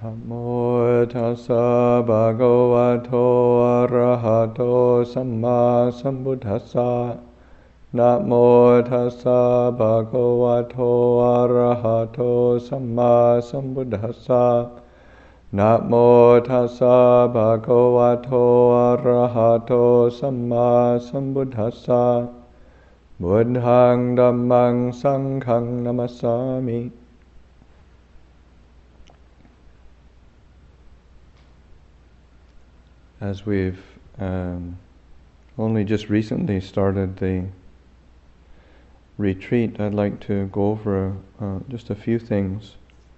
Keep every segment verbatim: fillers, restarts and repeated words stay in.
Namo tassa bhagavato arahato samma sambuddhassa. Namo tassa bhagavato arahato samma sambuddhassa. Namo tassa bhagavato arahato samma sambuddhassa. Buddhaṃ dhammāṃ saṅghāṃ namasami. As we've um, only just recently started the retreat, I'd like to go over uh, just a few things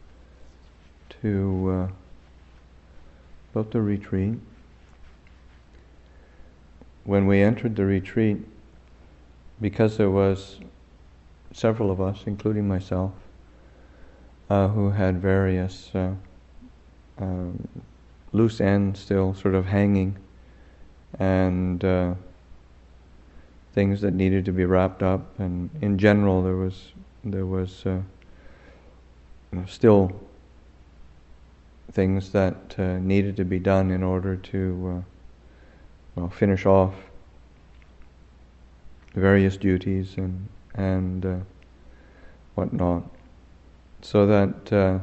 to uh, about the retreat. When we entered the retreat, because there was several of us, including myself, uh, who had various uh, um, loose ends still sort of hanging, and uh, things that needed to be wrapped up, and in general there was there was uh, you know, still things that uh, needed to be done in order to uh, well, finish off various duties and and uh, whatnot, so that uh,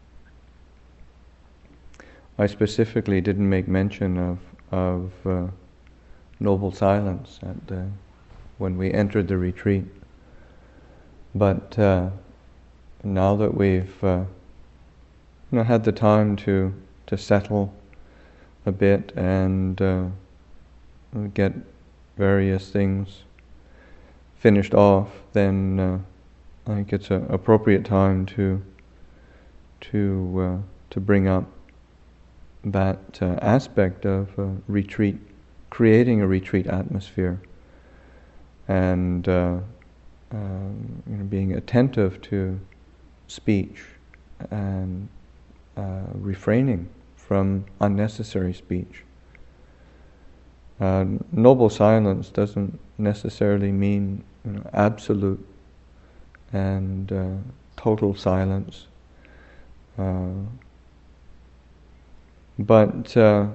I specifically didn't make mention of of uh, noble silence at the, when we entered the retreat. But uh, now that we've uh, you know, had the time to to settle a bit and uh, get various things finished off, then uh, I think it's an appropriate time to to uh, to bring up that uh, aspect of uh, retreat, creating a retreat atmosphere, and uh, um, you know, being attentive to speech and uh, refraining from unnecessary speech. Uh, noble silence doesn't necessarily mean you know, absolute and uh, total silence. Uh, But uh,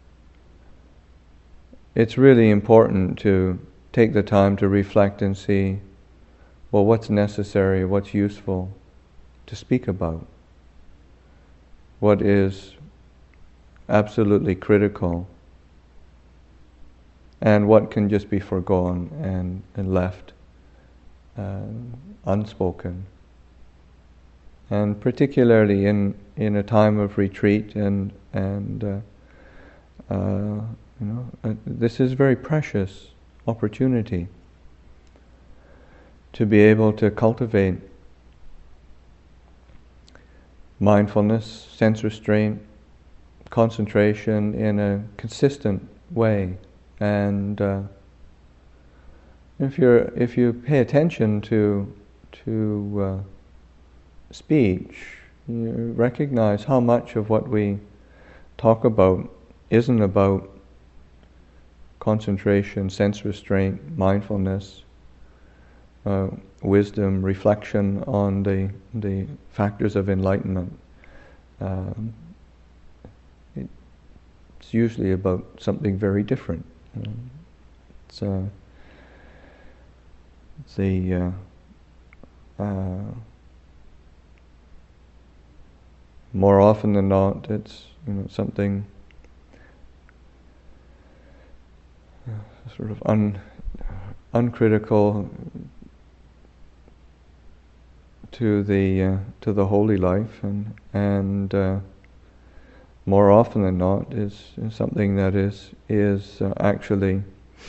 it's really important to take the time to reflect and see, well, what's necessary, what's useful to speak about, what is absolutely critical, and what can just be forgone and, and left uh, unspoken. And particularly in, in a time of retreat, and and uh, uh, you know, uh, this is a very precious opportunity to be able to cultivate mindfulness, sense restraint, concentration in a consistent way. And uh, if you're if you pay attention to to uh, speech, you recognize how much of what we talk about isn't about concentration, sense restraint, mindfulness, uh, wisdom, reflection on the the factors of enlightenment. Um, it's usually about something very different. You know. It's uh, it's the uh, uh, more often than not, it's you know something uh, sort of un, uncritical to the uh, to the holy life, and and uh, more often than not is, is something that is is uh, actually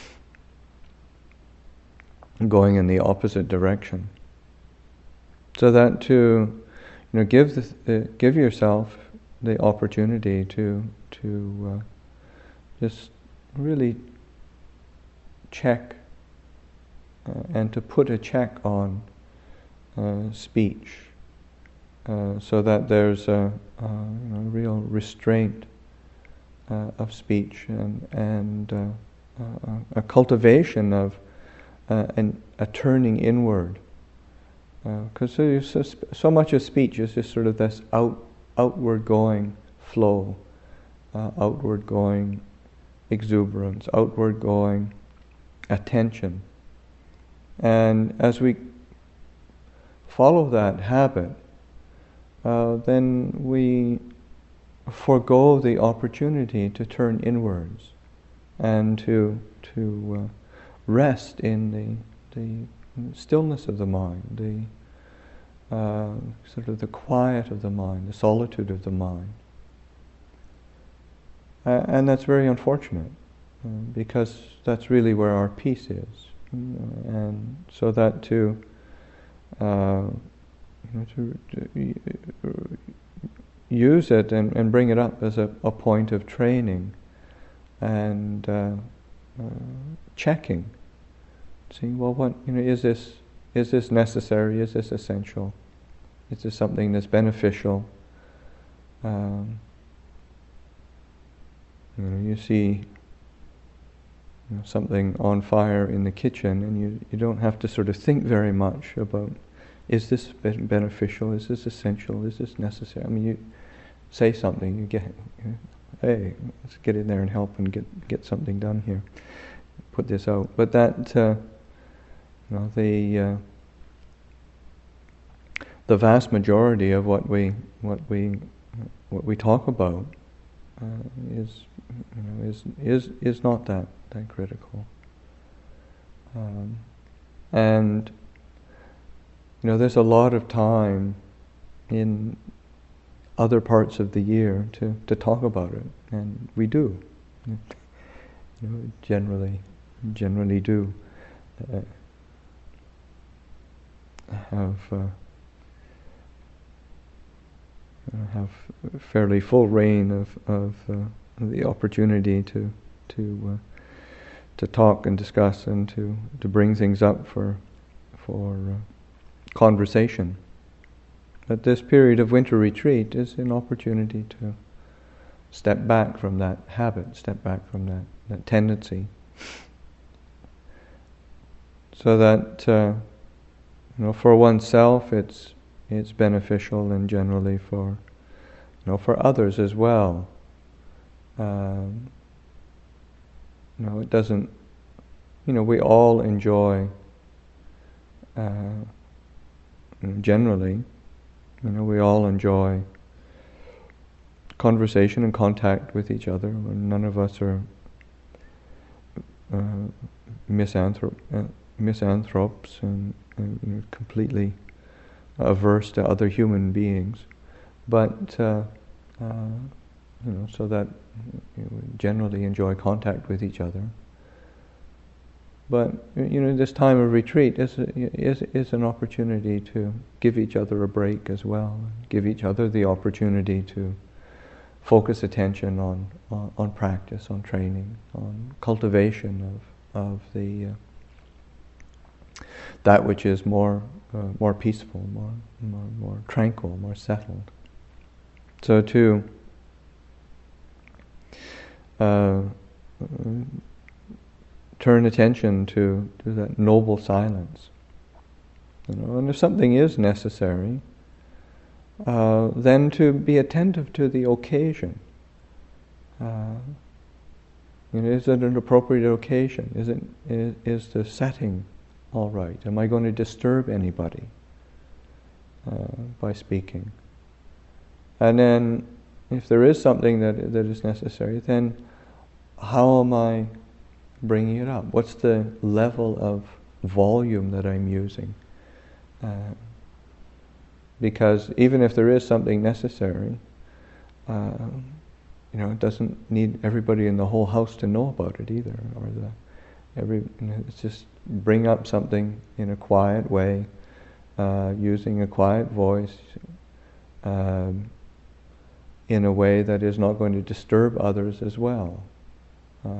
going in the opposite direction. So that to you know give the, the give yourself the opportunity to to uh, just really check uh, and to put a check on uh, speech, uh, so that there's a, a you know, real restraint uh, of speech, and and uh, uh, a cultivation of uh, an, a turning inward, because uh, so, so much of speech is just sort of this out outward going flow, uh, outward going exuberance, outward going attention. And as we follow that habit, uh, then we forego the opportunity to turn inwards and to to uh, rest in the the stillness of the mind, the uh, sort of the quiet of the mind, the solitude of the mind. Uh, and that's very unfortunate, uh, because that's really where our peace is. And so that to, uh, you know, to, to use it and, and bring it up as a, a point of training and uh, uh, checking, seeing, well, what, you know, is this is this necessary? Is this essential? Is this something that's beneficial? Um, you know, you see you know, something on fire in the kitchen, and you, you don't have to sort of think very much about, is this beneficial? Is this essential? Is this necessary? I mean, you say something, you get, you know, hey, let's get in there and help and get get something done here. Put this out. But that, uh, you know, the uh, the vast majority of what we what we what we talk about uh, is you know is is is not that that critical. Um, and you know, there's a lot of time in other parts of the year to, to talk about it, and we do. You know, generally, generally do uh, have uh, have fairly full reign of of uh, the opportunity to to uh, to talk and discuss and to, to bring things up for for uh, conversation. But this period of winter retreat is an opportunity to step back from that habit, step back from that, that tendency, so that uh, you know, for oneself it's it's beneficial, and generally for you know for others as well. Um, you know, it doesn't. You know, we all enjoy. Uh, generally, you know, we all enjoy conversation and contact with each other. None of us are uh, misanthrop- uh, misanthropes and, and you know, completely averse to other human beings. But uh, uh, you know, so that you know, we generally enjoy contact with each other. But you know, this time of retreat is is is an opportunity to give each other a break as well. Give each other the opportunity to focus attention on on, on practice, on training, on cultivation of of the uh, that which is more uh, more peaceful, more, more more tranquil, more settled. So to uh, turn attention to, to that noble silence. You know, and if something is necessary, uh, then to be attentive to the occasion. Uh, you know, is it an appropriate occasion? Is it is, is the setting all right? Am I going to disturb anybody uh, by speaking? And then, if there is something that that is necessary, then how am I bringing it up? What's the level of volume that I'm using? Uh, because even if there is something necessary, uh, you know, it doesn't need everybody in the whole house to know about it either. Or the every, you know, it's just bring up something in a quiet way, uh, using a quiet voice, um, in a way that is not going to disturb others as well. Uh,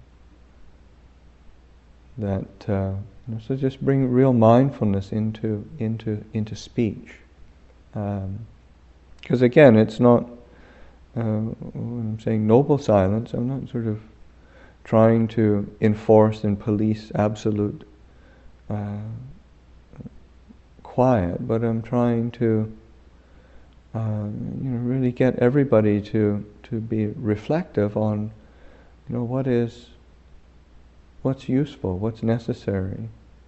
that uh, you know, so just bring real mindfulness into into into speech, because um, again, it's not uh, when I'm saying noble silence, I'm not sort of trying to enforce and police absolute uh, quiet, but I'm trying to uh, you know really really get everybody to to be reflective on, you know, what is, what's useful, what's necessary,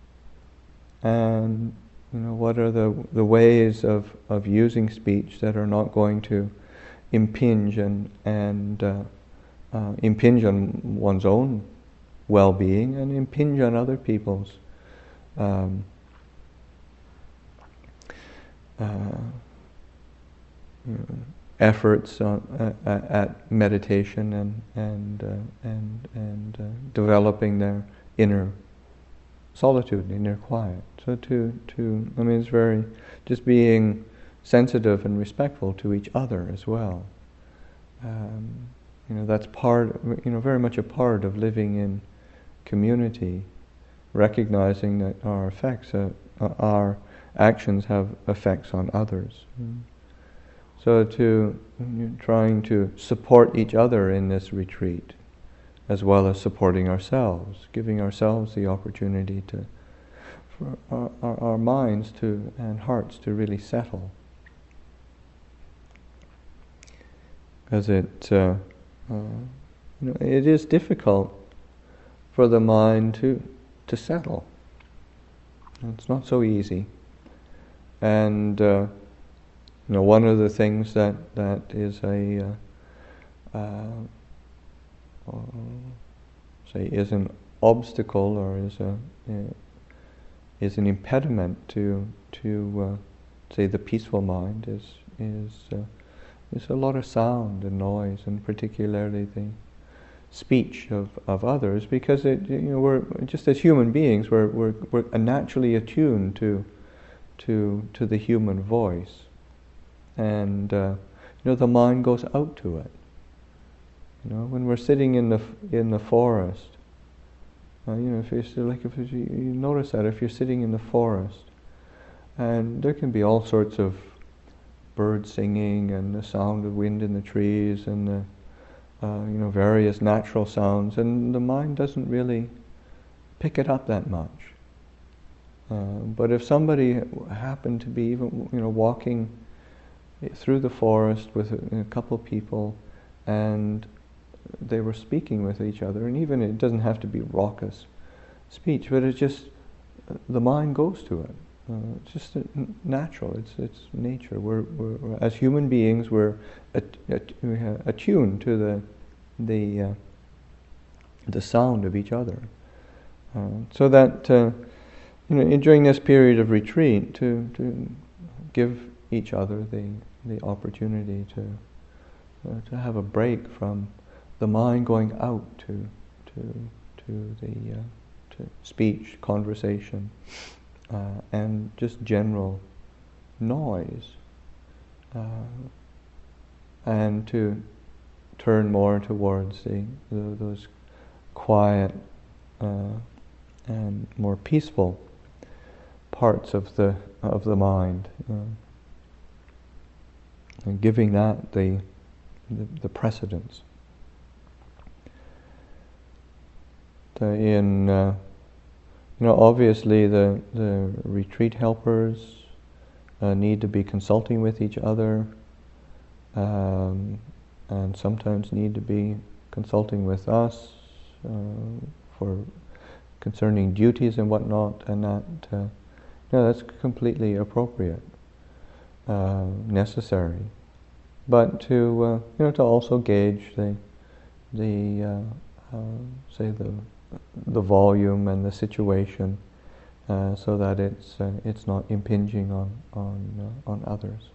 and you know, what are the the ways of, of using speech that are not going to impinge and and uh, uh, impinge on one's own well-being and impinge on other people's um, uh, you know, efforts on, uh, at meditation and and uh, and and uh, developing their inner solitude, inner quiet. So to to I mean, it's very just being sensitive and respectful to each other as well. Um, you know, that's part. You know, very much a part of living in community, recognizing that our effects, uh, our actions have effects on others. Mm. So to trying to support each other in this retreat, as well as supporting ourselves, giving ourselves the opportunity to, for our, our, our minds to and hearts to really settle. Because it, uh, uh, you know, it is difficult for the mind to to settle. It's not so easy, and uh, you know, one of the things that that is a uh, uh, uh, say is an obstacle or is a uh, is an impediment to to uh, say the peaceful mind is is uh, is a lot of sound and noise, and particularly the speech of, of others, because it, you know, we're just as human beings, we're we're we're naturally attuned to to to the human voice, and uh, you know, the mind goes out to it. You know, when we're sitting in the in the forest, uh, you know, if you're like if you, you notice that if you're sitting in the forest, and there can be all sorts of birds singing and the sound of wind in the trees and the Uh, you know, various natural sounds, and the mind doesn't really pick it up that much. Uh, but if somebody happened to be even, you know, walking through the forest with a, a couple people, and they were speaking with each other, and even it doesn't have to be raucous speech, but it's just uh, the mind goes to it. Uh, it's just uh, natural. It's it's nature. We're, we're, we're as human beings, we're at, at, we're attuned to the the uh, the sound of each other. Uh, so that uh, you know, in, during this period of retreat, to to give each other the the opportunity to uh, to have a break from the mind going out to to to the uh, to speech, conversation. Uh, and just general noise, uh, and to turn more towards the, the those quiet uh, and more peaceful parts of the of the mind, uh, and giving that the the, the precedence. The, in uh, You know, obviously the, the retreat helpers uh, need to be consulting with each other, um, and sometimes need to be consulting with us uh, for concerning duties and whatnot, and that, uh, you know, that's completely appropriate, uh, necessary. But to uh, you know, to also gauge the the uh, uh, say the the volume and the situation, uh, so that it's uh, it's not impinging on on uh, on others.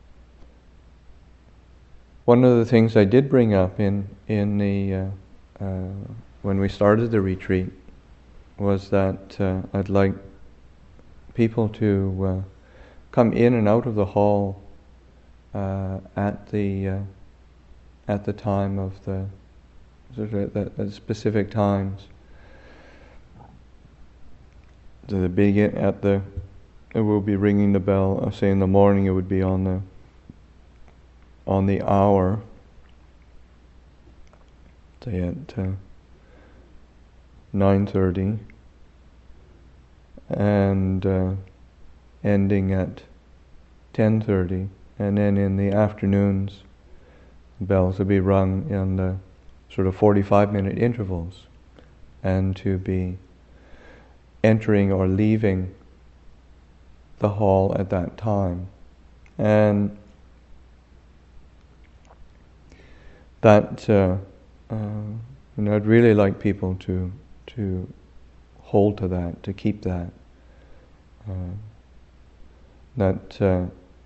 One of the things I did bring up in in the uh, uh, when we started the retreat was that uh, I'd like people to uh, come in and out of the hall uh, at the uh, at the time of the sort of at, at specific times. To the begin at the, it will be ringing the bell. I say in the morning it would be on the on the hour. Say at uh, nine thirty, and uh, ending at ten thirty, and then in the afternoons bells to be rung in the sort of forty-five minute intervals, and to be entering or leaving the hall at that time. And that, uh, uh, you know, I'd really like people to to hold to that, to keep that. Uh, that, uh,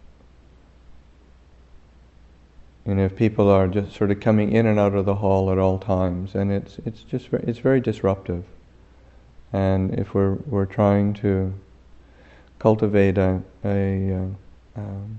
and if people are just sort of coming in and out of the hall at all times, and it's it's just very, it's very disruptive. And if we're we're trying to cultivate a, a uh, um,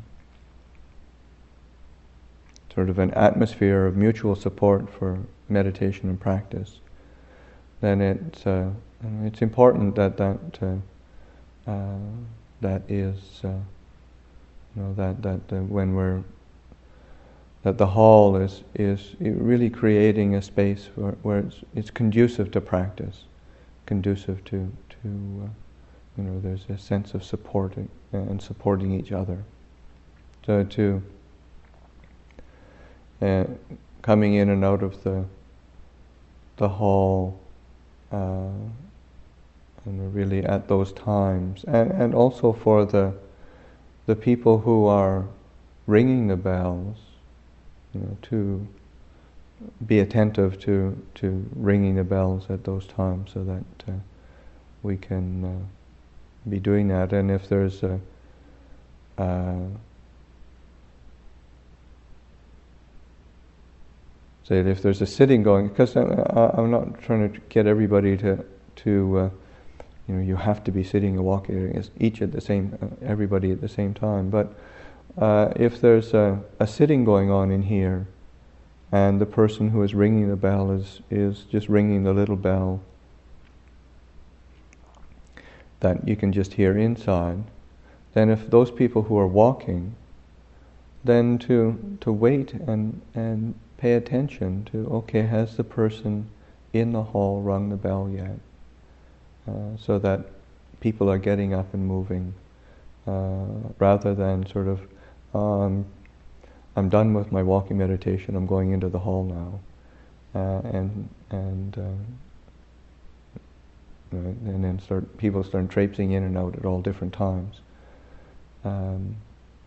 sort of an atmosphere of mutual support for meditation and practice, then it's uh, it's important that that uh, uh, that is uh, you know that that uh, when we're that the hall is is really creating a space where, where it's it's conducive to practice, conducive to to uh, you know there's a sense of supporting and supporting each other. So to uh, coming in and out of the the hall, uh, and really at those times, and and also for the the people who are ringing the bells, you know, to be attentive to to ringing the bells at those times, so that uh, we can uh, be doing that. And if there's a uh, say if there's a sitting going, because I'm not trying to get everybody to to uh, you know you have to be sitting and walking each at the same uh, everybody at the same time, but uh, if there's a, a sitting going on in here, and the person who is ringing the bell is is just ringing the little bell that you can just hear inside, then if those people who are walking, then to to wait and and pay attention to, okay, has the person in the hall rung the bell yet? Uh, so that people are getting up and moving, uh, rather than sort of, um, I'm done with my walking meditation, I'm going into the hall now, uh, and and uh, and then start people start traipsing in and out at all different times. Um,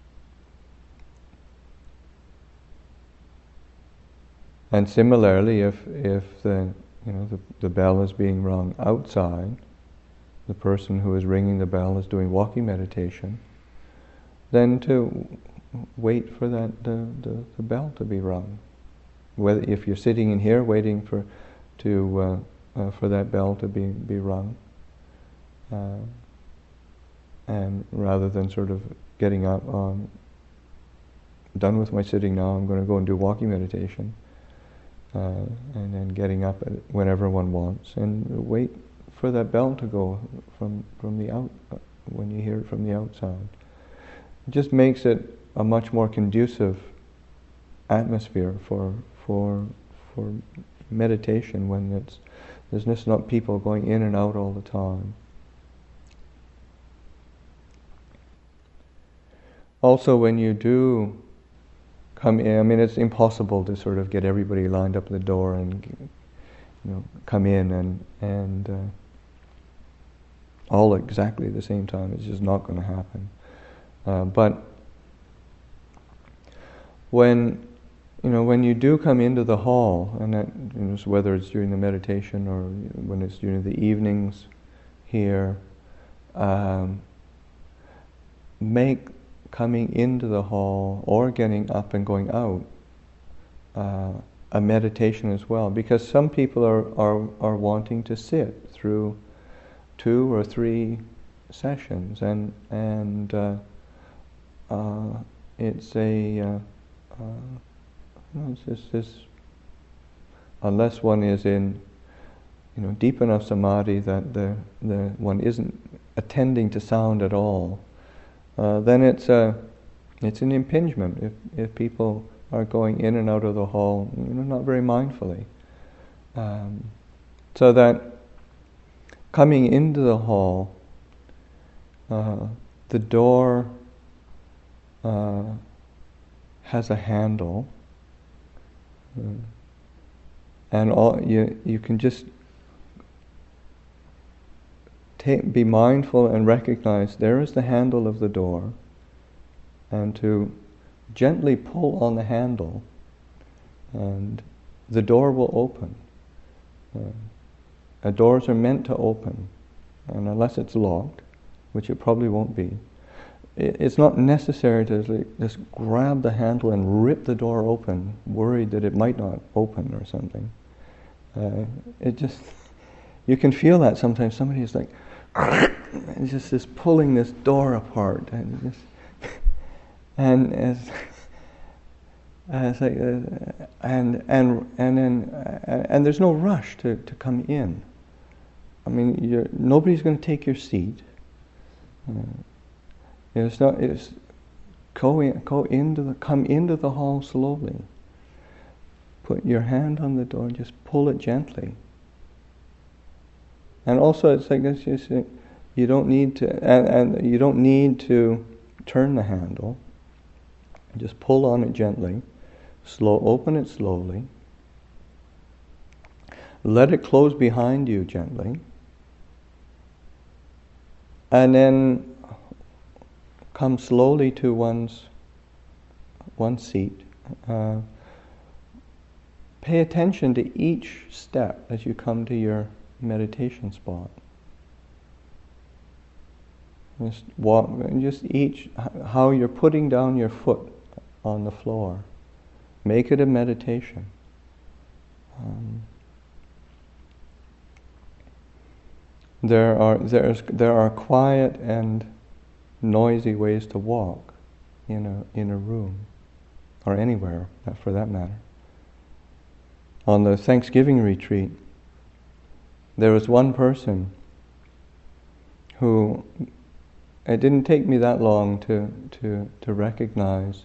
And similarly, if if the you know the, the bell is being rung outside, the person who is ringing the bell is doing walking meditation, then to wait for that the, the, the bell to be rung. Whether if you're sitting in here waiting for to uh, uh, for that bell to be be rung, uh, and rather than sort of getting up, um, done with my sitting now, I'm going to go and do walking meditation. Uh, and then getting up whenever one wants, and wait for that bell to go from from the out uh, when you hear it from the outside. It just makes it a much more conducive atmosphere for for for meditation when it's there's just not people going in and out all the time. Also, when you do come in, I mean, it's impossible to sort of get everybody lined up at the door and, you know, come in and and uh, all exactly at the same time. It's just not going to happen. Uh, but when you know when you do come into the hall, and that, you know, so whether it's during the meditation or when it's during the evenings here, um, make coming into the hall or getting up and going out uh, a meditation as well, because some people are, are are wanting to sit through two or three sessions, and and uh, uh, it's a uh, uh, it's just this, unless one is in you know deep enough samadhi that the the one isn't attending to sound at all. Uh, then it's a, it's an impingement if if people are going in and out of the hall, you know, not very mindfully. Um, so that coming into the hall, uh, the door uh, has a handle, Uh, and all you you can just take, be mindful and recognize there is the handle of the door, and to gently pull on the handle, and the door will open. Uh, doors are meant to open, and unless it's locked, which it probably won't be, it, it's not necessary to like, just grab the handle and rip the door open, worried that it might not open or something. Uh, it just, you can feel that sometimes. Somebody is like, and just is pulling this door apart, and just, and as, as like, uh, and and and then uh, and there's no rush to, to come in. I mean, you're, nobody's going to take your seat. Uh, it's not. It's go in, go into the come into the hall slowly. Put your hand on the door and just pull it gently. And also, it's like this: you, you don't need to, and, and you don't need to turn the handle. Just pull on it gently. Slow, open it slowly. Let it close behind you gently. And then come slowly to one's one's seat. Uh, pay attention to each step as you come to your meditation spot. Just walk, just each how you're putting down your foot on the floor. Make it a meditation. Um, there are there's there are quiet and noisy ways to walk in a in a room, or anywhere for that matter. On the Thanksgiving retreat, there was one person who, it didn't take me that long to to to recognize.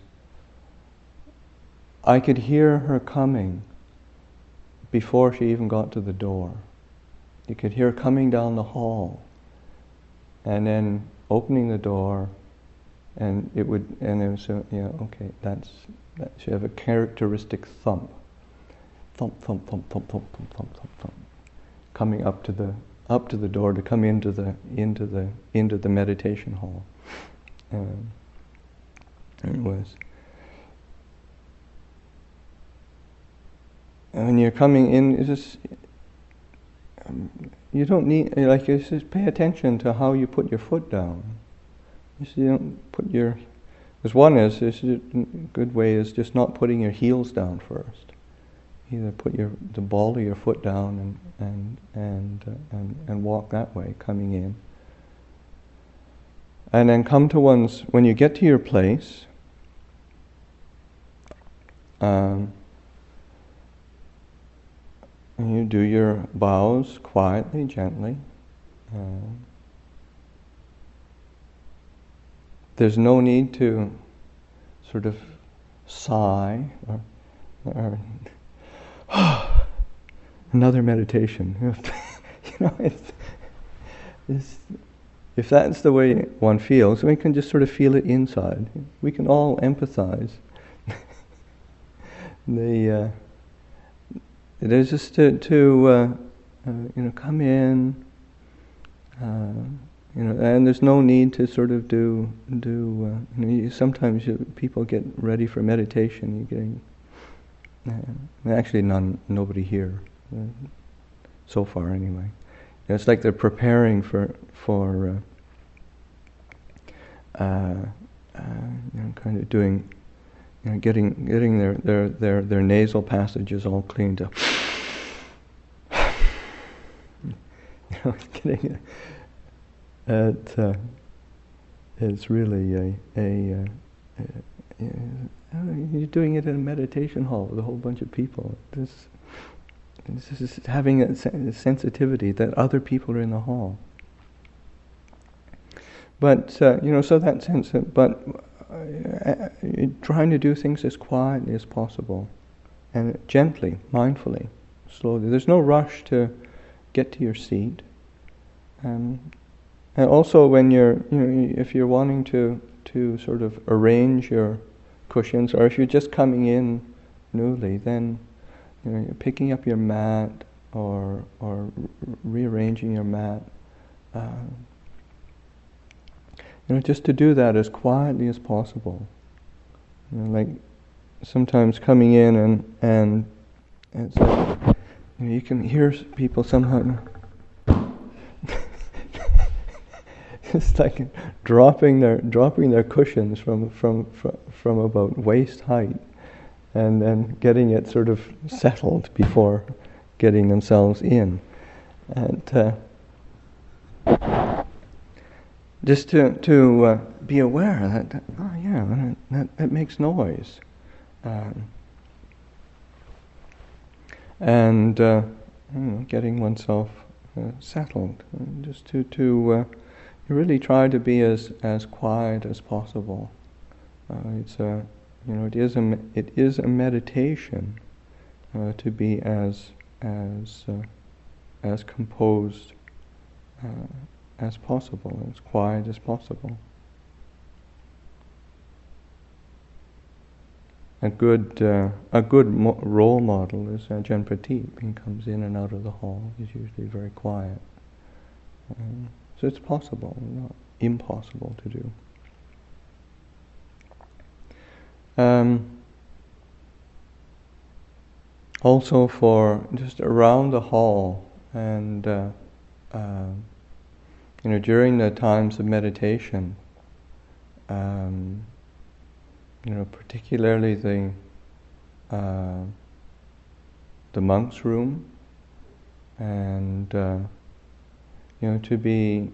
I could hear her coming before she even got to the door. You could hear her coming down the hall, and then opening the door, and it would, and it was, uh, yeah, okay, that's, that, she have a characteristic thump, thump, thump, thump, thump, thump, thump, thump, thump, thump, coming up to the up to the door to come into the into the into the meditation hall. Um, it was. And when you're coming in, it's just, um, you don't need, like, you just pay attention to how you put your foot down. You, see, you don't put your, because one is, is a good way is just not putting your heels down first. Either put your the ball of your foot down and and and uh, and, and walk that way, coming in. And then come to one's, when you get to your place, um, and you do your bows quietly, gently. Uh, there's no need to sort of sigh or, or another meditation. You know, it's, it's, if that's the way one feels, we can just sort of feel it inside. We can all empathize. the uh, It is just to, to uh, uh, you know, come in, uh, you know, and there's no need to sort of do do. Uh, you know, you, sometimes you, people get ready for meditation. You're getting uh, actually none, nobody here, uh, so far anyway. You know, it's like they're preparing for for uh, uh, uh, you know, kind of doing. You know, getting getting their, their, their, their nasal passages all cleaned up. You know, getting it. Uh, it's really a, a, a, a, a you're doing it in a meditation hall with a whole bunch of people. This, this is having a, sen- a sensitivity that other people are in the hall. But uh, you know, so that sense. Of, but. Uh, trying to do things as quietly as possible, and gently, mindfully, slowly. There's no rush to get to your seat. Um, and also, when you're, you know, if you're wanting to to sort of arrange your cushions, or if you're just coming in newly, then you know, you're picking up your mat or or rearranging your mat. Uh, you know, just to do that as quietly as possible. You know, like sometimes coming in and and it's like, you know, you can hear people somehow. It's like dropping their dropping their cushions from, from from from about waist height, and then getting it sort of settled before getting themselves in, and uh, just to to uh, be aware that, that oh yeah that that, that makes noise, um, and uh, you know, getting oneself uh, settled, and just to to. Uh, You really try to be as, as quiet as possible. Uh, it's a, you know, it is a it is a meditation uh, to be as as uh, as composed uh, as possible, as quiet as possible. A good uh, a good mo- role model is Ajahn Pradeep. He comes in and out of the hall. He's usually very quiet. Um, So it's possible, not impossible to do. Um, also for just around the hall and uh, uh, you know, during the times of meditation, um, you know, particularly the uh, the monks' room, and uh, you know, to be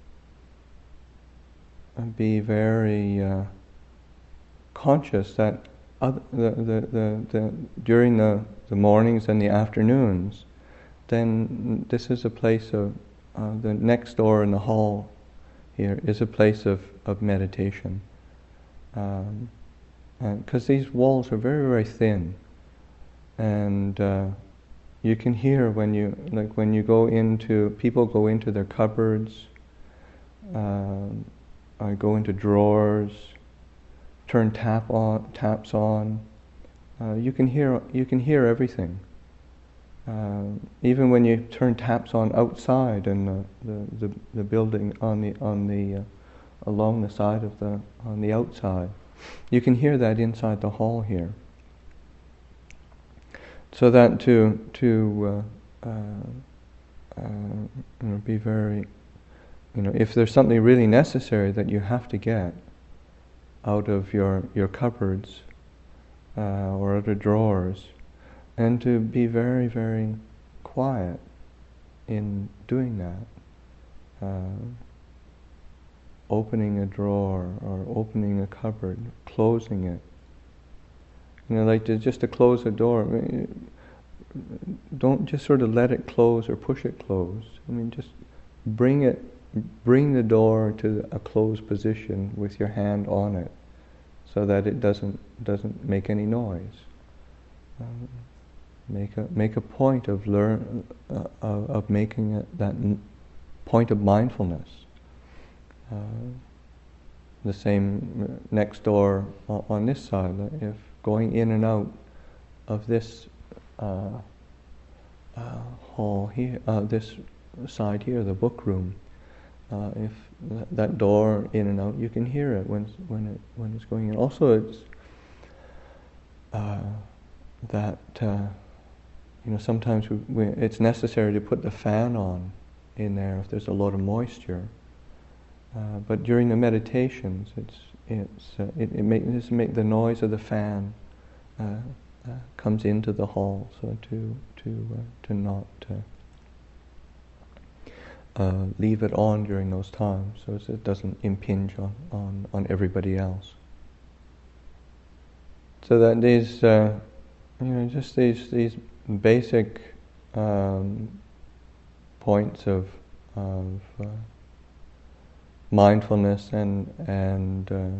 be very uh, conscious that other, the, the, the, the during the, the mornings and the afternoons, then this is a place of uh, the next door in the hall here is a place of, of meditation, because um, these walls are very very thin, and uh, you can hear when you like when you go into people go into their cupboards, uh, or go into drawers, turn tap on taps on. Uh, you can hear you can hear everything. Uh, even when you turn taps on outside in the the, the, the building on the on the uh, along the side of the on the outside, you can hear that inside the hall here. So that to to uh, uh, uh, you know, be very, you know, if there's something really necessary that you have to get out of your your cupboards uh, or out of drawers, and to be very very quiet in doing that, uh, opening a drawer or opening a cupboard, closing it. You know, like to, just to close a door. I mean, don't just sort of let it close or push it closed. I mean, just bring it, bring the door to a closed position with your hand on it, so that it doesn't doesn't make any noise. Um, make a make a point of learn uh, of, of making it that m- point of mindfulness. Uh, the same next door on this side. If going in and out of this uh, uh, hall here, uh, this side here, the book room, uh, if th- that door in and out, you can hear it when when it when it's going in. Also, it's uh, that uh, you know sometimes we, we, it's necessary to put the fan on in there if there's a lot of moisture. Uh, but during the meditations, it's it's uh, it, it make just make the noise of the fan uh, uh, comes into the hall, so to to uh, to not uh, uh, leave it on during those times, so it doesn't impinge on, on, on everybody else. So that these uh, you know just these these basic um, points of of uh, mindfulness and and uh,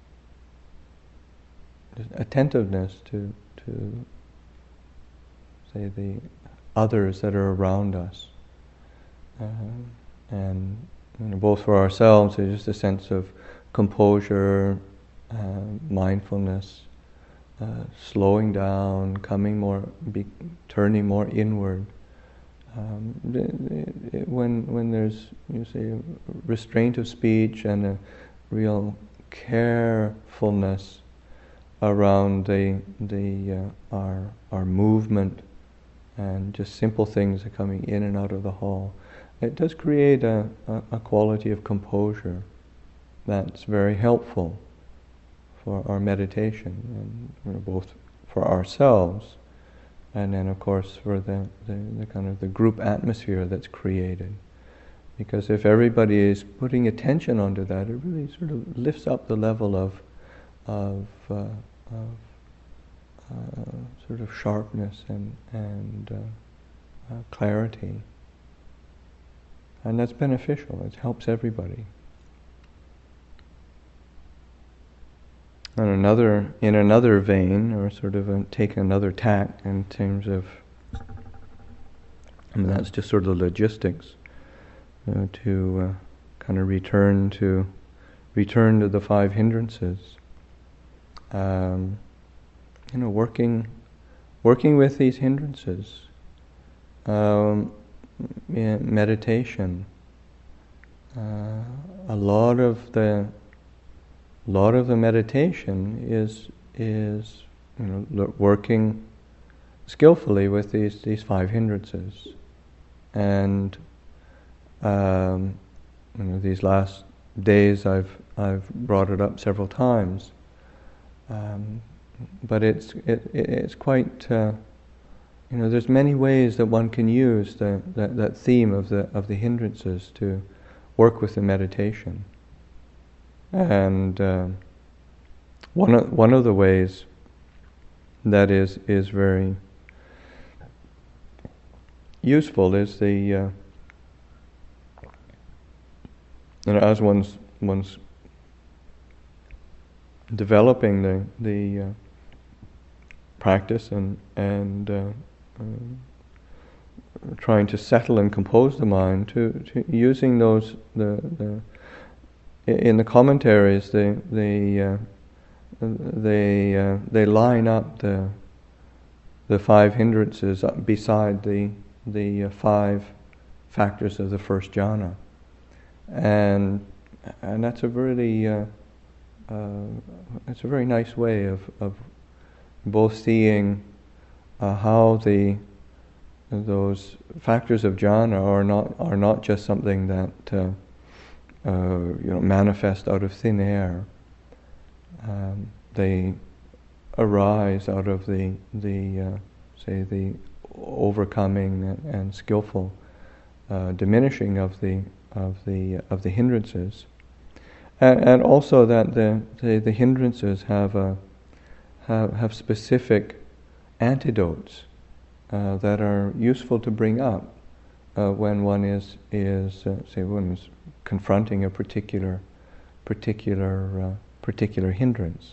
just attentiveness to to say the others that are around us, uh, and you know, both for ourselves, there's just a sense of composure, uh, mindfulness, uh, slowing down, coming more, be, turning more inward. Um, it, it, when when there's, you say, restraint of speech and a real carefulness around the the uh, our our movement and just simple things are coming in and out of the hall, it does create a, a, a quality of composure that's very helpful for our meditation, and you know, both for ourselves and then of course for the, the, the kind of the group atmosphere that's created. Because if everybody is putting attention onto that, it really sort of lifts up the level of of, uh, of uh, sort of sharpness and and uh, uh, clarity, and that's beneficial. It helps everybody. And another, in another vein, or sort of a, take another tack in terms of, I mean, that's just sort of logistics, you know, to uh, kind of return to return to the five hindrances. Um, you know, working working with these hindrances, um, yeah, meditation. Uh, a lot of the A lot of the meditation is is you know l- working skillfully with these these five hindrances, and um, you know, these last days I've I've brought it up several times, um, but it's it, it's quite uh, you know there's many ways that one can use the, that that theme of the of the hindrances to work with the meditation. And uh, one of, one of the ways that is is very useful is the uh, you know as one's one's developing the the uh, practice and and uh, uh, trying to settle and compose the mind to, to using those the the in the commentaries, they they uh, they uh, they line up the the five hindrances beside the the uh, five factors of the first jhana, and and that's a really uh, uh, it's a very nice way of of both seeing uh, how the those factors of jhana are not are not just something that uh, Uh, you know, manifest out of thin air. Um, they arise out of the the uh, say the overcoming and, and skillful uh, diminishing of the of the of the hindrances, and, and also that the, the the hindrances have a have have specific antidotes uh, that are useful to bring up uh, when one is is uh, say one is confronting a particular particular uh, particular hindrance.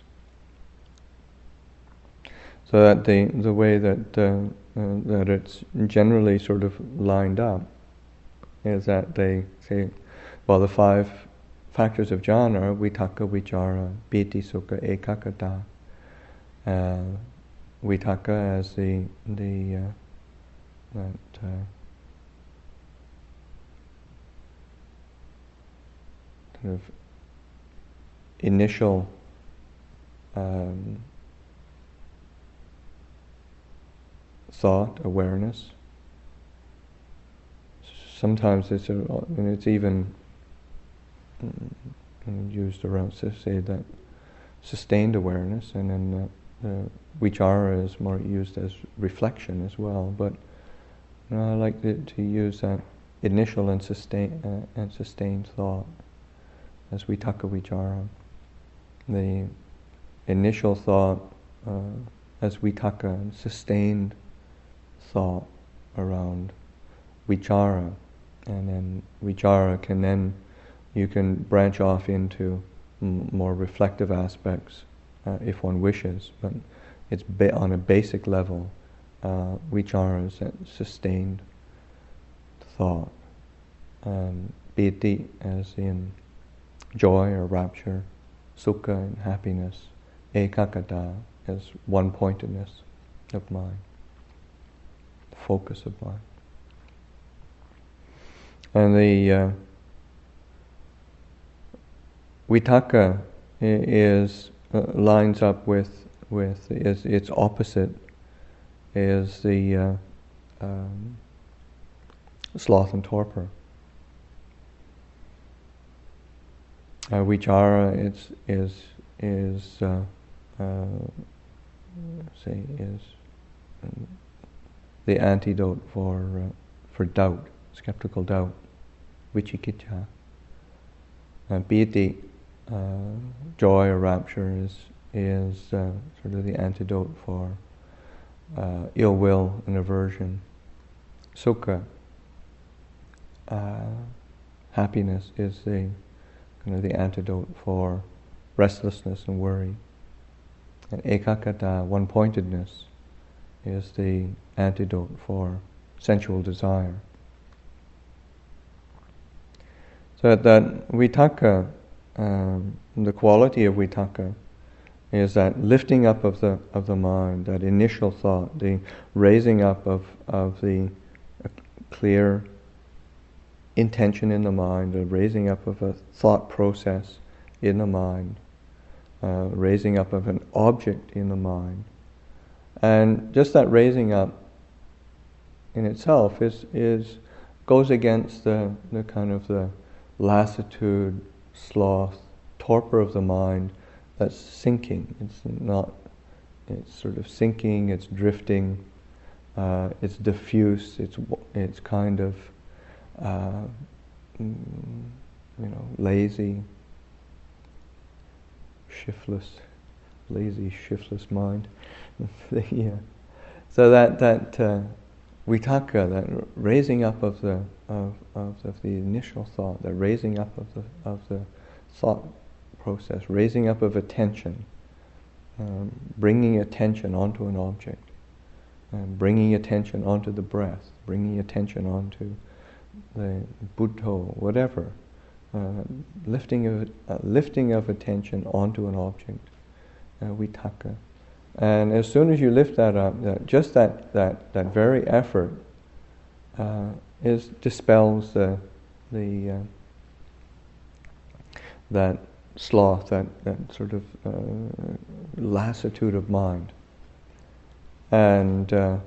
So that the the way that uh, uh, that it's generally sort of lined up is that they say, well, the five factors of jhana are vitakka, vichara, piti, sukha, ekaggata. Uh, vitakka as the the uh, that uh, kind of initial um, thought, awareness. Sometimes it's a, and it's even used around to say that sustained awareness, and then the, the vichara is more used as reflection as well. But you know, I like to, to use that initial and sustain uh, and sustained thought as vitakka vichara. The initial thought uh, as vitakka, and sustained thought around vichara, and then vichara can then you can branch off into m- more reflective aspects uh, if one wishes, but it's ba- on a basic level. Uh, vichara is that sustained thought. Um, piti as in joy or rapture, sukha and happiness, ekaggata as one-pointedness of mind, focus of mind. And the uh, vitaka is uh, lines up with with is its opposite is the uh, um, sloth and torpor. Uh, vichara is is is uh, uh, say is um, the antidote for uh, for doubt, skeptical doubt, vicikicca. And piti, uh, joy or rapture, is is uh, sort of the antidote for uh, ill will and aversion. Sukha, uh, happiness, is the kind of the antidote for restlessness and worry. And ekaggata, one-pointedness, is the antidote for sensual desire. So that vitaka, um, the quality of vitaka, is that lifting up of the of the mind, that initial thought, the raising up of of the uh, clear intention in the mind, the raising up of a thought process in the mind, uh, raising up of an object in the mind, and just that raising up in itself is is goes against the the kind of the lassitude, sloth, torpor of the mind that's sinking. It's not, it's sort of sinking, it's drifting, uh, it's diffuse, it's it's kind of, uh, you know, lazy, shiftless, lazy, shiftless mind. Yeah. So that, that uh, vitaka, that raising up of the of, of, of the initial thought, the raising up of the of the thought process, raising up of attention, um, bringing attention onto an object, um, bringing attention onto the breath, bringing attention onto the buddho, whatever, uh, lifting of uh, lifting of attention onto an object, uh, vitaka. And as soon as you lift that up, that, just that, that, that very effort uh, is dispels the the uh, that sloth, that, that sort of uh, lassitude of mind. And uh,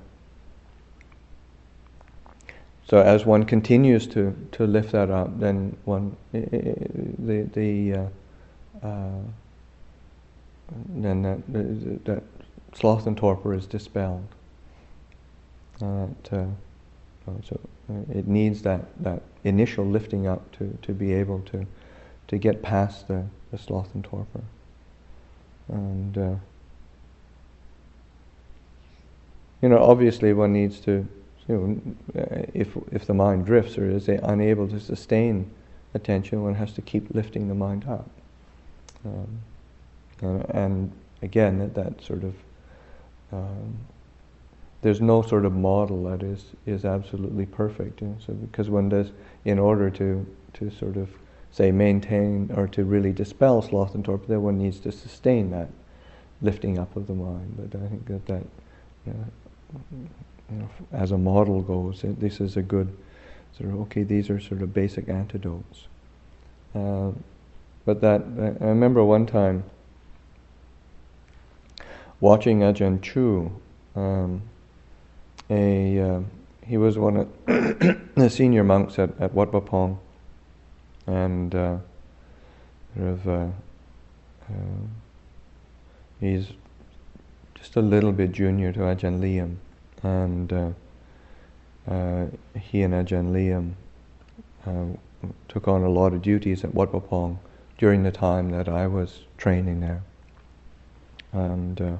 so as one continues to, to lift that up, then one I, I, the the uh, uh, then that that sloth and torpor is dispelled. Uh, that, uh, so it needs that, that initial lifting up to, to be able to to get past the, the sloth and torpor. And uh, you know, obviously one needs to, you know, if if the mind drifts or is unable to sustain attention, one has to keep lifting the mind up. Um, and, and again, that, that sort of Um, there's no sort of model that is, is absolutely perfect. You know? So because one does, in order to, to sort of say maintain or to really dispel sloth and torpor, then one needs to sustain that lifting up of the mind. But I think that that, you know, you know, as a model goes, this is a good sort of, okay, these are sort of basic antidotes. Uh, but that, I remember one time watching Ajahn Chu, um, a uh, he was one of the senior monks at, at Wat Pah Pong, and uh, sort of uh, uh, he's just a little bit junior to Ajahn Liam, and uh, uh, he and Ajahn Liam uh, took on a lot of duties at Wat Pah Pong during the time that I was training there. And uh,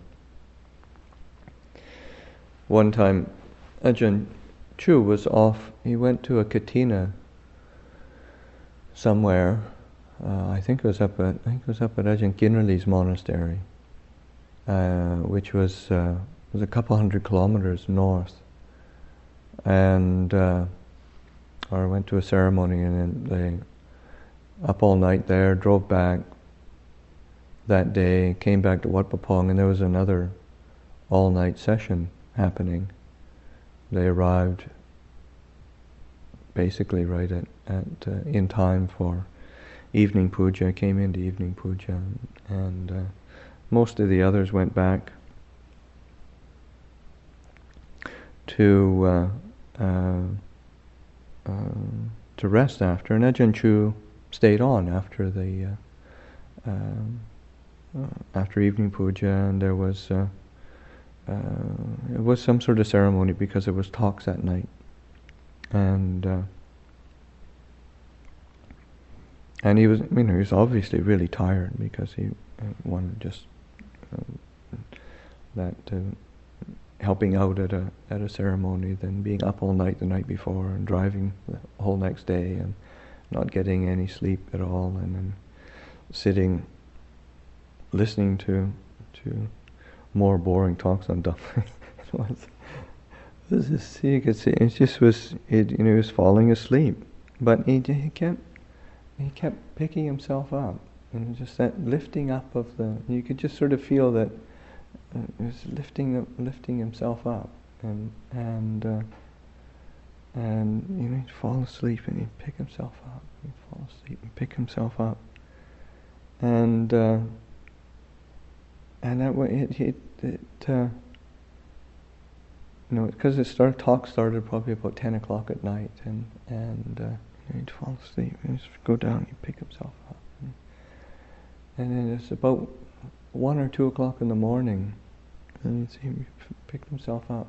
one time, Ajahn Chu was off. He went to a katina somewhere. Uh, I think it was up at I think it was up at Ajahn Kinrali's monastery, uh, which was uh, was a couple hundred kilometers north. And uh, or went to a ceremony, and then they up all night there, drove back. that day, came back to Wat Pah Pong, and there was another all-night session happening. They arrived basically right at, at uh, in time for evening puja, came into evening puja, and, and uh, most of the others went back to uh, uh, uh, to rest after, and Ajahn Chah stayed on after the uh, um, uh, after evening puja, and there was uh, uh, it was some sort of ceremony because there was talks that night, and uh, and he was, you know, he was obviously really tired because he uh, wanted just uh, that. Uh, helping out at a at a ceremony, then being up all night the night before and driving the whole next day and not getting any sleep at all, and then sitting listening to to more boring talks on Dhamma. it was, it was just, you could see it just was it, you know, he was falling asleep, but he he kept he kept picking himself up, and just that lifting up of the, you could just sort of feel that. Uh, he was lifting, lifting himself up, and and uh, and you know, he'd fall asleep and he'd pick himself up. He'd fall asleep and pick himself up, and uh, and that way it it, it uh, you know, because it started talk started probably about ten o'clock at night, and and uh, you know, he'd fall asleep and he'd go down and he'd pick himself up, and, and then it's about one or two o'clock in the morning, and you see him picked himself up,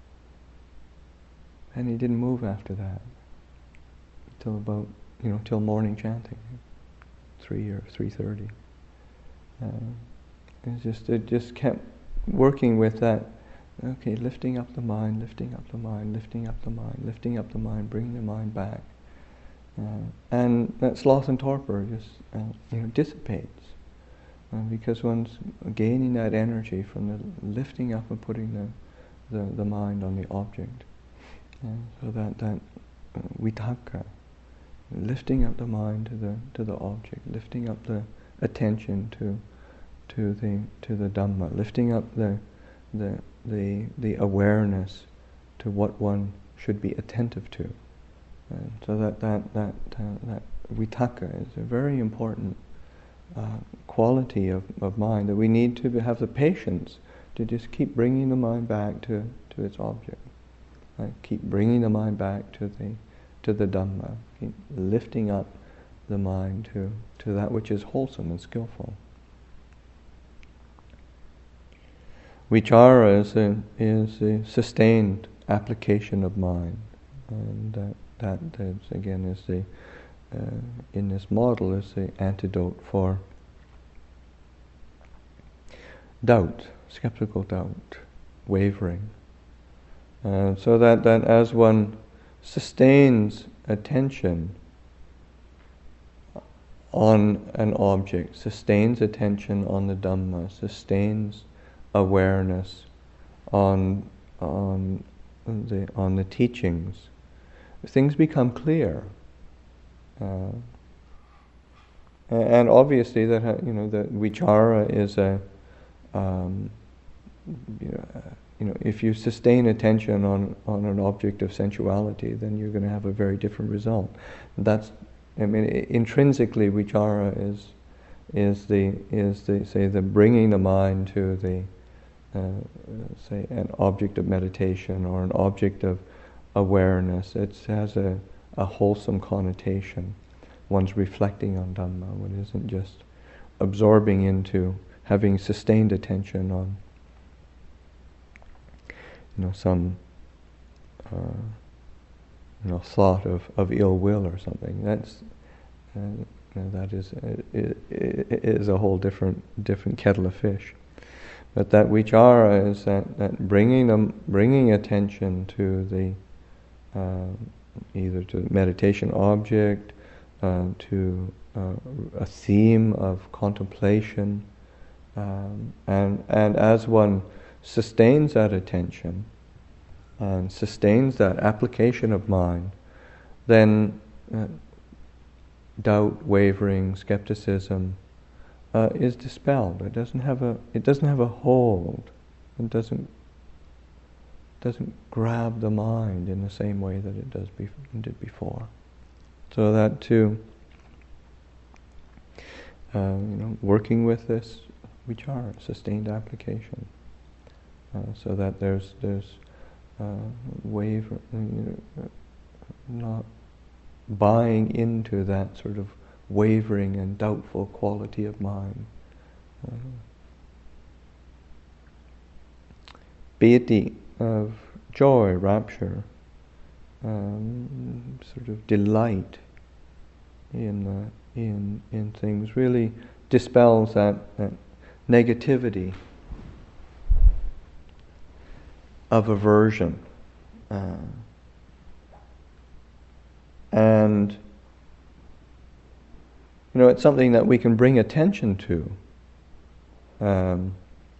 and he didn't move after that until about, you know, till morning chanting, three or three thirty. Uh, it just it just kept working with that. Okay, lifting up the mind, lifting up the mind, lifting up the mind, lifting up the mind, bringing the mind back, uh, and that sloth and torpor just uh, you know, dissipates. Uh, because one's gaining that energy from the lifting up and putting the the, the mind on the object, and so that that uh, vitakka, lifting up the mind to the to the object, lifting up the attention to to the to the Dhamma, lifting up the the the the awareness to what one should be attentive to, and so that that that uh, that vitakka is a very important Uh, quality of, of mind, that we need to have the patience to just keep bringing the mind back to, to its object. Right? Keep bringing the mind back to the to the Dhamma. Keep lifting up the mind to, to that which is wholesome and skillful. Vichara is a, is a sustained application of mind, and that that is, again is the Uh, in this model is the antidote for doubt, skeptical doubt, wavering. Uh, so that, that as one sustains attention on an object, sustains attention on the Dhamma, sustains awareness on on the on the teachings, things become clear. Uh, and obviously that ha- you know that vichara is a um, you know, uh, you know if you sustain attention on, on an object of sensuality, then you're going to have a very different result. That's, I mean, I- intrinsically vichara is is the is the say the bringing the mind to the uh, say an object of meditation or an object of awareness. It has a a wholesome connotation. One's reflecting on Dhamma. One isn't just absorbing into having sustained attention on, you know, some uh, you know thought of, of ill will or something. That's uh, you know, that is uh, it, it is a whole different different kettle of fish. But that vichara is that, that bringing them bringing attention to the uh, either to meditation object, uh, to uh, a theme of contemplation, um, and and as one sustains that attention and sustains that application of mind, then uh, doubt, wavering, skepticism, uh, is dispelled. It doesn't have a it doesn't have a hold. It doesn't doesn't grab the mind in the same way that it does be, did before. So that too, uh, you know, working with this vichara, sustained application, uh, so that there's there's uh, waver, you know, not buying into that sort of wavering and doubtful quality of mind. Uh, Piety of joy, rapture, um, sort of delight in uh, in in things really dispels that, that negativity of aversion, uh, and you know, it's something that we can bring attention to. Um,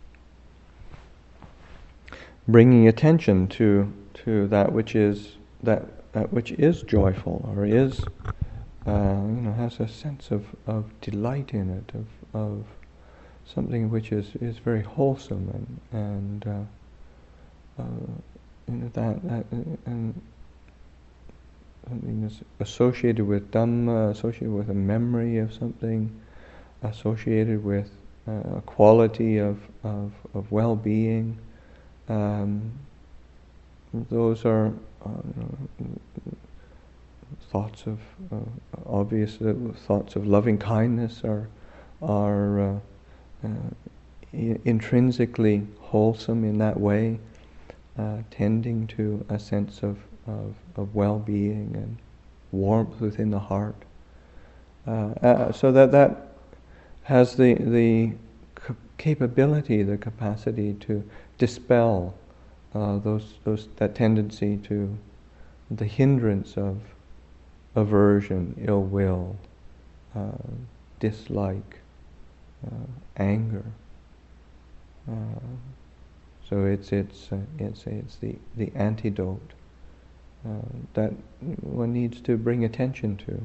bringing attention to to that which is that that which is joyful, or is uh, you know, has a sense of, of delight in it, of of something which is, is very wholesome, and and uh, uh, you know, that that and something is associated with Dhamma, associated with a memory of something, associated with uh, a quality of of, of well-being. Um, those are uh, thoughts of uh, obvious uh, thoughts of loving kindness are are uh, uh, I- intrinsically wholesome in that way, uh, tending to a sense of, of, of well-being and warmth within the heart. Uh, uh, so that that has the the c- capability, the capacity to dispel uh, those those that tendency to the hindrance of aversion, ill will, uh, dislike, uh, anger. Uh, so it's it's uh, it's it's the the antidote uh, that one needs to bring attention to.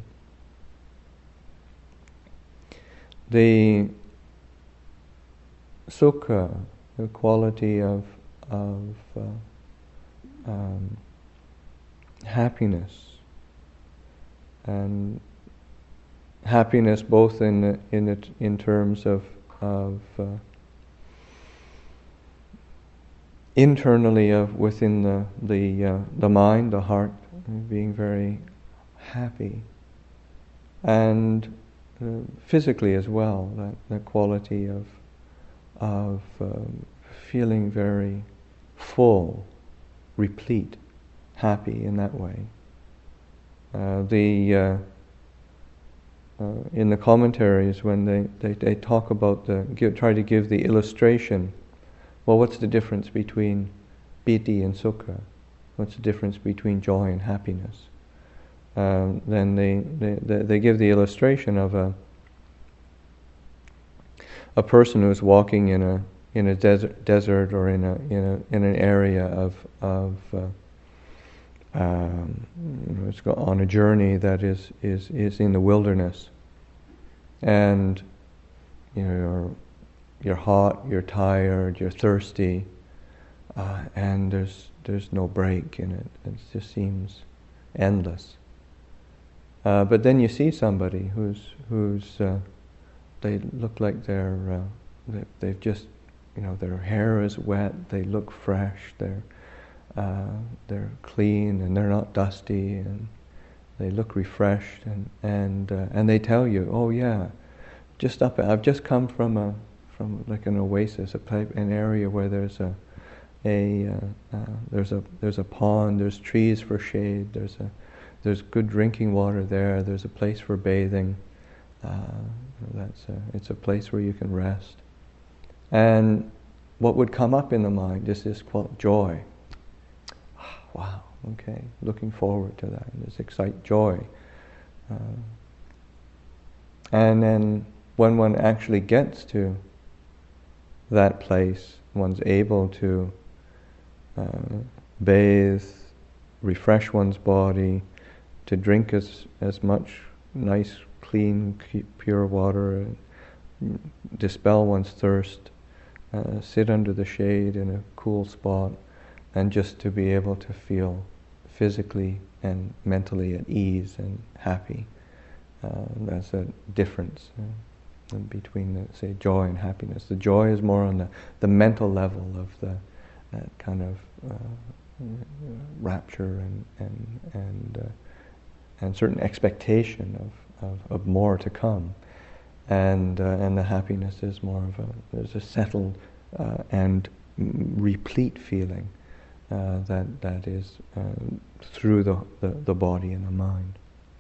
The sukha, the quality of of uh, um, happiness, and happiness both in in it in terms of of uh, internally of within the the uh, the mind, the heart, being very happy, and uh, physically as well, that the quality of of um, feeling very full, replete, happy in that way. Uh, the uh, uh, in the commentaries, when they, they, they talk about the give, try to give the illustration. Well, what's the difference between piti and sukha? What's the difference between joy and happiness? Um, then they, they, they, they give the illustration of a a person who's walking in a in a desert desert or in a in a in an area of of uh, um, you know, it's go on a journey that is is is in the wilderness, and you know, you're you're hot, you're tired, you're thirsty, uh, and there's there's no break in it. It just seems endless. Uh, but then you see somebody who's who's uh, they look like they're uh, they, they've just, you know, their hair is wet, they look fresh, they're uh, they're clean, and they're not dusty, and they look refreshed, and and uh, and they tell you, oh yeah, just up I've just come from a from like an oasis, a pipe, an area where there's a a uh, uh, there's a there's a pond, there's trees for shade, there's a there's good drinking water there, there's a place for bathing. Uh, that's a, it's a place where you can rest. And what would come up in the mind is this quote, joy. Wow, okay, looking forward to that, this excite joy. Uh, and then when one actually gets to that place, one's able to uh, bathe, refresh one's body, to drink as as much nice, clean, pure water, dispel one's thirst, uh, sit under the shade in a cool spot, and just to be able to feel physically and mentally at ease and happy. Uh, that's a difference uh, between, the, say, joy and happiness. The joy is more on the, the mental level of the that kind of uh, rapture and and and uh, and certain expectation of, of, of more to come, and uh, and the happiness is more of a there's a settled uh, and replete feeling uh, that that is uh, through the, the the body and the mind.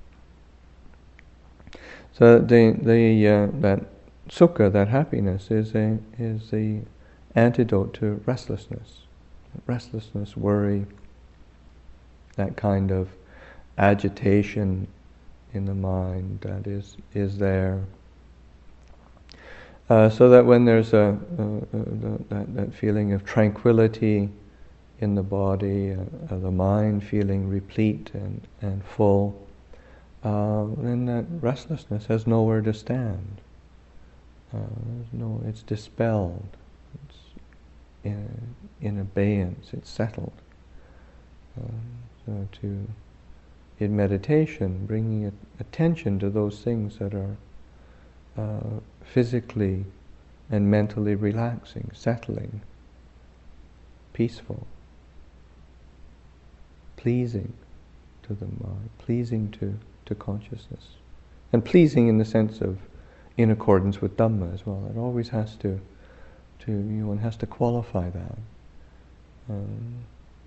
So the the uh, that sukha, that happiness, is a is the antidote to restlessness, restlessness, worry, that kind of agitation in the mind that is is there. Uh, so that when there's a, a, a that, that feeling of tranquility in the body, uh, uh, the mind feeling replete and and full, uh, then that restlessness has nowhere to stand. Uh, no, it's dispelled. It's in, in abeyance. It's settled. Uh, so to in meditation, bringing attention to those things that are uh, physically and mentally relaxing, settling, peaceful, pleasing to the mind, pleasing to, to consciousness, and pleasing in the sense of in accordance with Dhamma as well. It always has to, to you know, one has to qualify that. Um,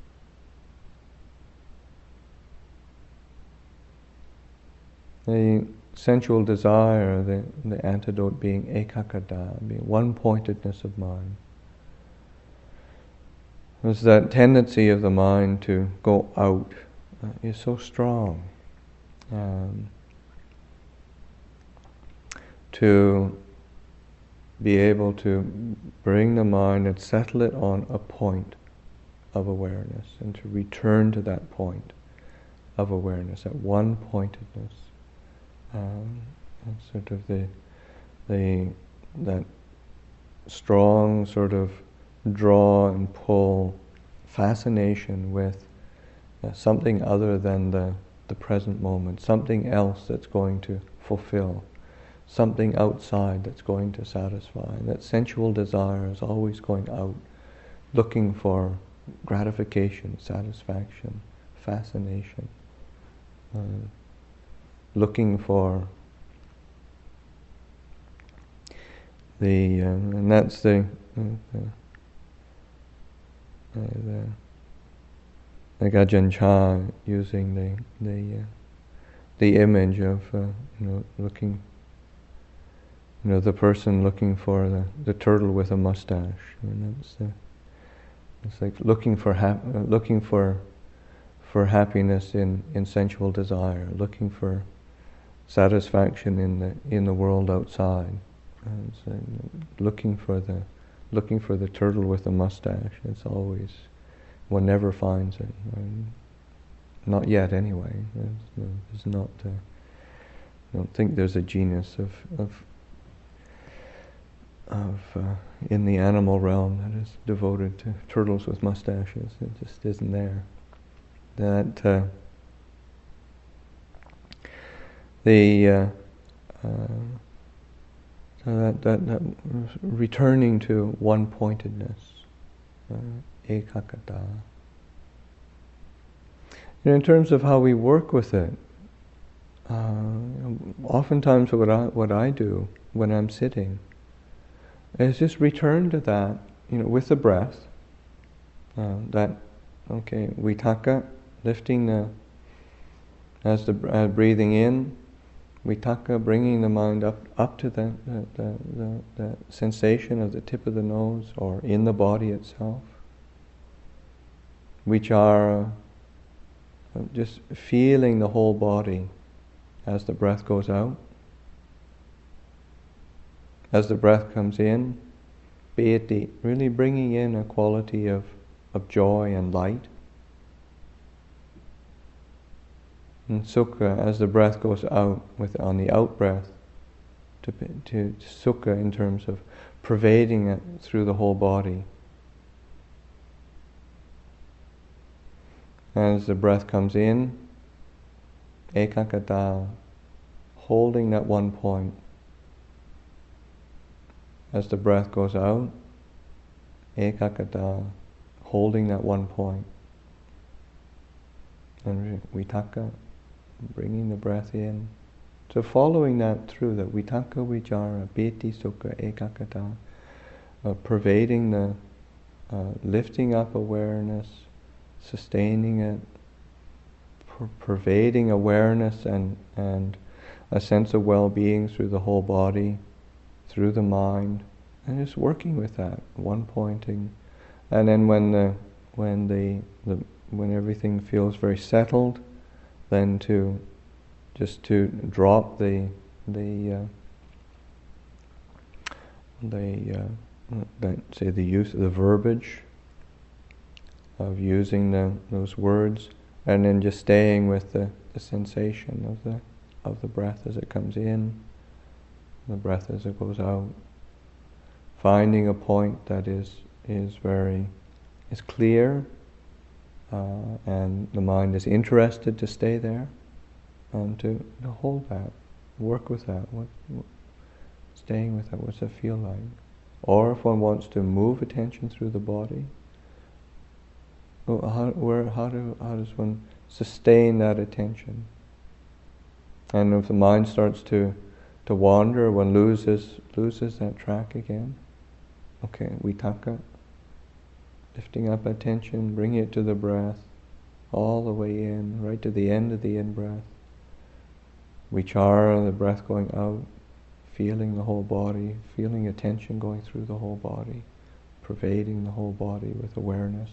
The sensual desire, the, the antidote being ekaggata, being one-pointedness of mind. There's that tendency of the mind to go out uh, is so strong. Um, to be able to bring the mind and settle it on a point of awareness, and to return to that point of awareness, that one-pointedness. Um, sort of the the that strong sort of draw and pull, fascination with uh, something other than the the present moment, something else that's going to fulfill, something outside that's going to satisfy. And that sensual desire is always going out, looking for gratification, satisfaction, fascination. Uh, looking for the, uh, and that's the, uh, the, uh, the, the Gajahn Chah using the the uh, the image of uh, you know looking, you know the person looking for the, the turtle with a mustache. I mean, that's the, it's like looking for hap- uh, looking for for happiness in, in sensual desire, looking for satisfaction in the in the world outside, and so looking for the looking for the turtle with the mustache. It's always, one never finds it. Um, not yet, anyway. There's, there's not. Uh, I don't think there's a genus of of of uh, in the animal realm that is devoted to turtles with mustaches. It just isn't there. That. Uh, The uh, uh, so that, that, that returning to one-pointedness, uh, ekaggata. And in terms of how we work with it, uh, oftentimes what I what I do when I'm sitting is just return to that, you know, with the breath. Uh, that okay, vitakka, lifting the as the uh, breathing in. Vitakka, bringing the mind up up to the the, the, the the sensation of the tip of the nose or in the body itself. Vichara, uh, just feeling the whole body as the breath goes out. As the breath comes in, piyati, really bringing in a quality of, of joy and light. And sukha, as the breath goes out, with on the out breath, to, to sukha in terms of pervading it through the whole body. As the breath comes in, ekaggata, holding that one point. As the breath goes out, ekaggata, holding that one point. And vitakka, bringing the breath in. So following that through, that vitakka, vichara, piti, sukha, ekaggata, uh, pervading the, uh, lifting up awareness, sustaining it, per- pervading awareness and, and a sense of well-being through the whole body, through the mind, and just working with that, one pointing. And then when the when the, the when everything feels very settled, then to just to drop the the uh, the uh, that say the use of the verbiage of using the, those words, and then just staying with the, the sensation of the of the breath as it comes in, the breath as it goes out. Finding a point that is is very is clear, uh, and the mind is interested to stay there, and to, to hold that, work with that. What, what, staying with that. What's it feel like? Or if one wants to move attention through the body, well, how where how do how does one sustain that attention? And if the mind starts to to wander, one loses loses that track again. Okay, vitakka, lifting up attention, bringing it to the breath, all the way in, right to the end of the in-breath. Vichara, the breath going out, feeling the whole body, feeling attention going through the whole body, pervading the whole body with awareness.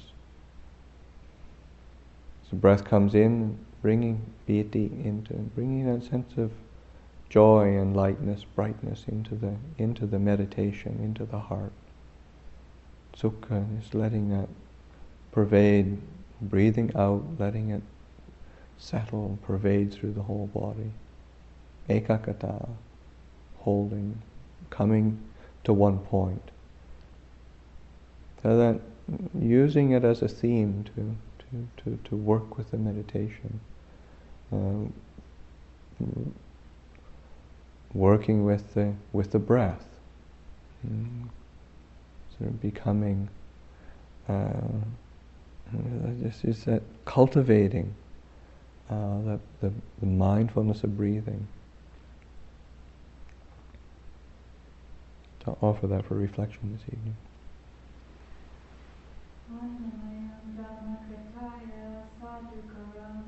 So breath comes in, bringing piti into, bringing that sense of joy and lightness, brightness into the into the meditation, into the heart. Sukha is letting that pervade, breathing out, letting it settle, pervade through the whole body. Ekaggata, holding, coming to one point. So that using it as a theme to to, to, to work with the meditation. Uh, working with the with the breath. Mm. Sort of becoming, uh, this is that cultivating uh, the, the, the mindfulness of breathing. To offer that for reflection this evening. Dhammakataya sadhukara